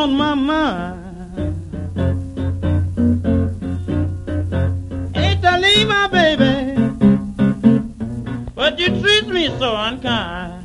on my mind. Hate to leave my baby, but you treat me so unkind.